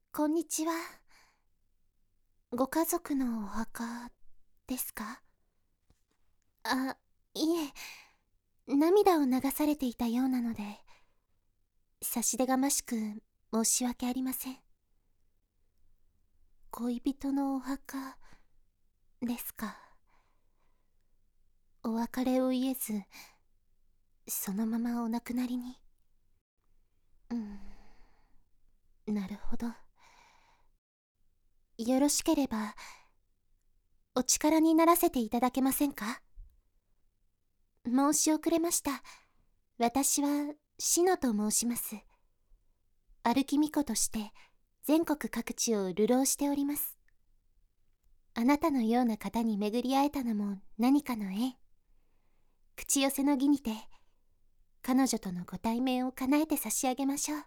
こんにちは。ご家族のお墓ですか？あ、いえ、涙を流されていたようなので、差し出がましく申し訳ありません。恋人のお墓ですか。お別れを言えず、そのままお亡くなりに。なるほど。よろしければ、お力にならせていただけませんか？申し遅れました。私は篠と申します。歩き巫女として全国各地を流浪しております。あなたのような方に巡り会えたのも何かの縁。口寄せの儀にて彼女とのご対面を叶えて差し上げましょう。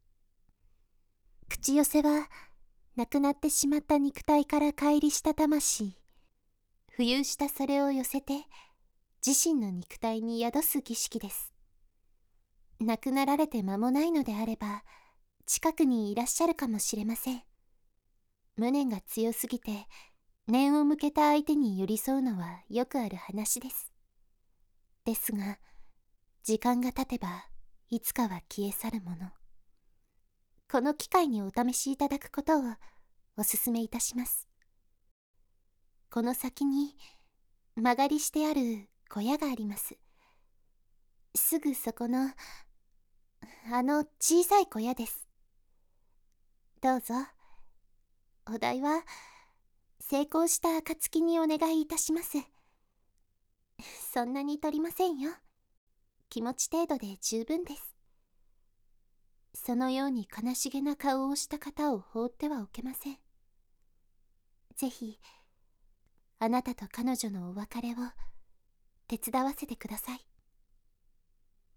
口寄せは亡くなってしまった肉体から乖離した魂、浮遊したそれを寄せて自身の肉体に宿す儀式です。亡くなられて間もないのであれば近くにいらっしゃるかもしれません。無念が強すぎて念を向けた相手に寄り添うのはよくある話です。ですが時間が経てばいつかは消え去るもの。この機会にお試しいただくことをお勧めいたします。この先に間借りしてある小屋があります。すぐそこの小さい小屋です。どうぞ。お代は成功した暁にお願いいたします。そんなに取りませんよ。気持ち程度で十分です。そのように悲しげな顔をした方を放ってはおけません。ぜひあなたと彼女のお別れを手伝わせてください。